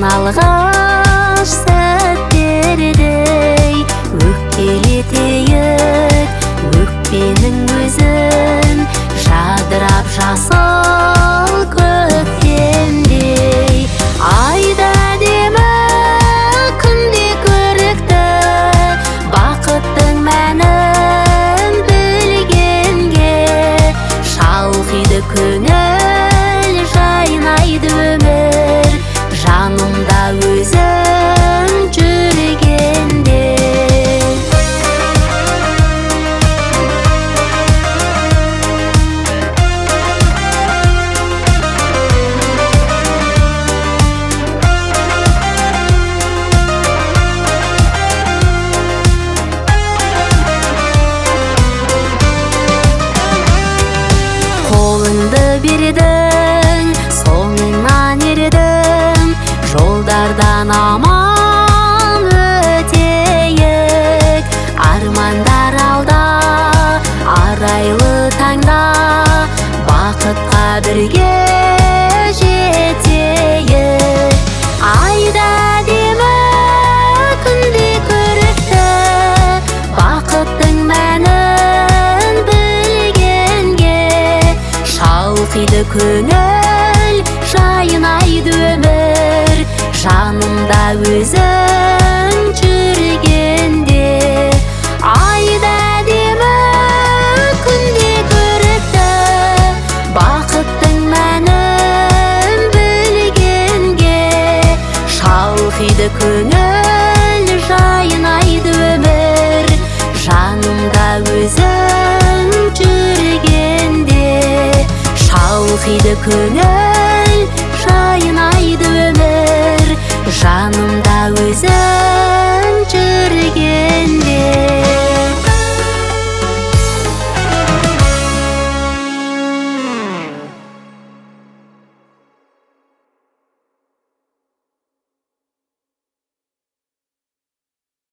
алғаш сәттердей өкпелетейік өкпенің өзін жадырап жасыл көктемдей айда әдемі күнде көрікті бақыттың мәнін білгенге шалқиды көңіл жайнайды өмір жанымда өзің жүргенде қолыңды бердің соңыңнан ердің жолдардан аман өтейік армандар алда арайлы таңда бақытқа бірге жетейік айда әдемі күнде көрікті бақыттың мәнін білгенге шалқиды көңіл жайнайды өмір жанымда өзің жүргенде айда әдемі күнде көрікті бақыттың мәнін білгенге шалқиды көңіл жайнайды өмір жанымда өзің жүргенде шалқиды көңіл